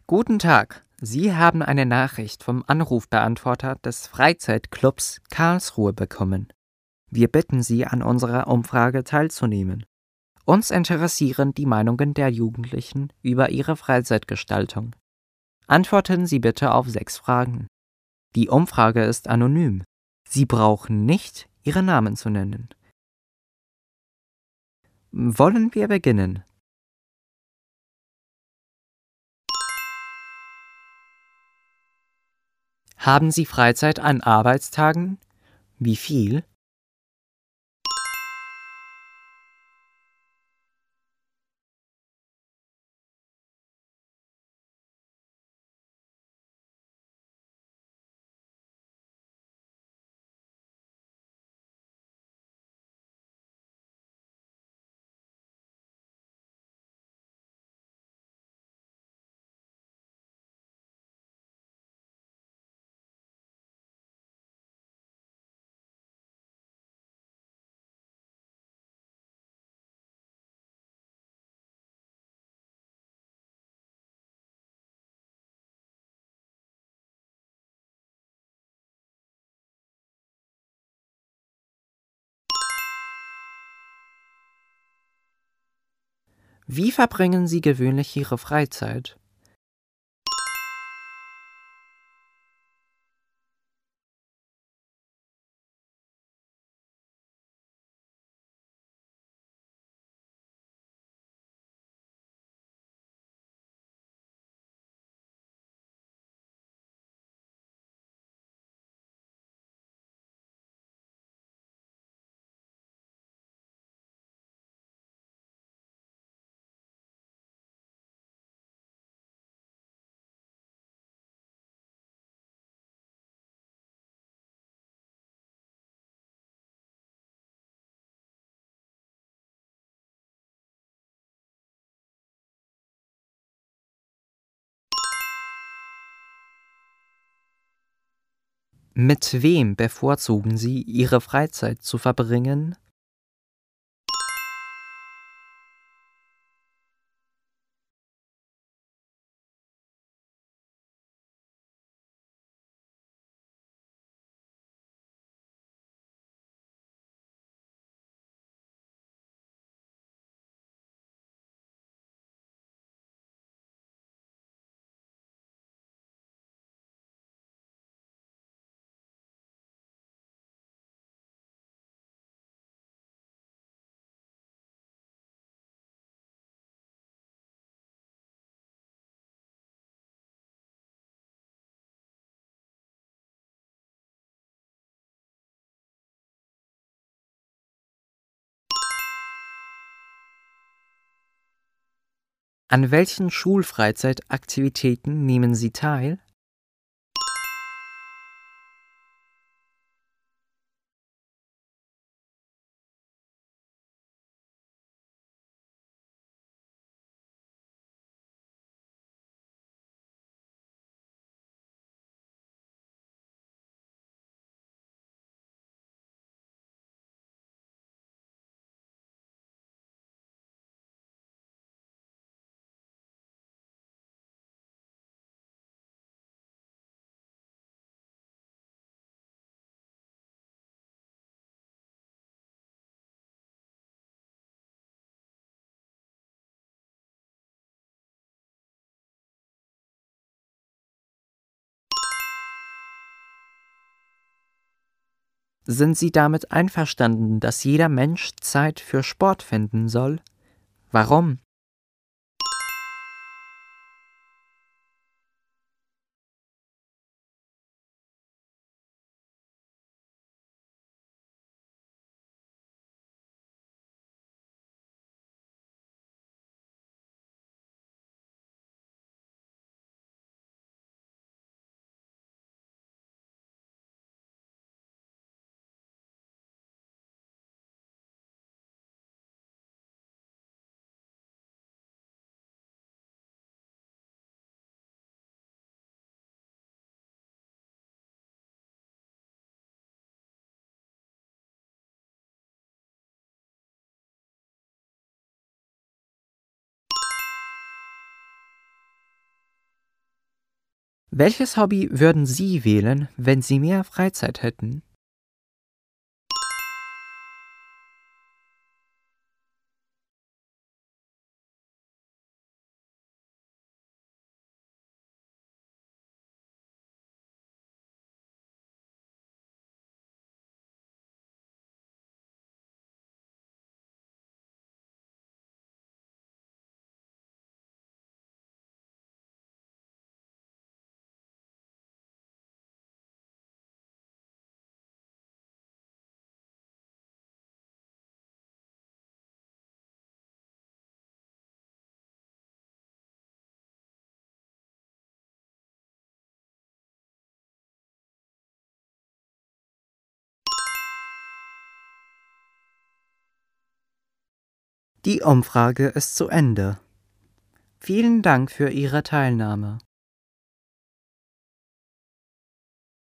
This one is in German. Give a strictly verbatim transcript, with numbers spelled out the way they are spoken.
Guten Tag, Sie haben eine Nachricht vom Anrufbeantworter des Freizeitclubs Karlsruhe bekommen. Wir bitten Sie, an unserer Umfrage teilzunehmen. Uns interessieren die Meinungen der Jugendlichen über ihre Freizeitgestaltung. Antworten Sie bitte auf sechs Fragen. Die Umfrage ist anonym. Sie brauchen nicht, Ihre Namen zu nennen. Wollen wir beginnen? Haben Sie Freizeit an Arbeitstagen? Wie viel? Wie verbringen Sie gewöhnlich Ihre Freizeit? Mit wem bevorzugen Sie, Ihre Freizeit zu verbringen? An welchen Schulfreizeitaktivitäten nehmen Sie teil? Sind Sie damit einverstanden, dass jeder Mensch Zeit für Sport finden soll? Warum? Welches Hobby würden Sie wählen, wenn Sie mehr Freizeit hätten? Die Umfrage ist zu Ende. Vielen Dank für Ihre Teilnahme.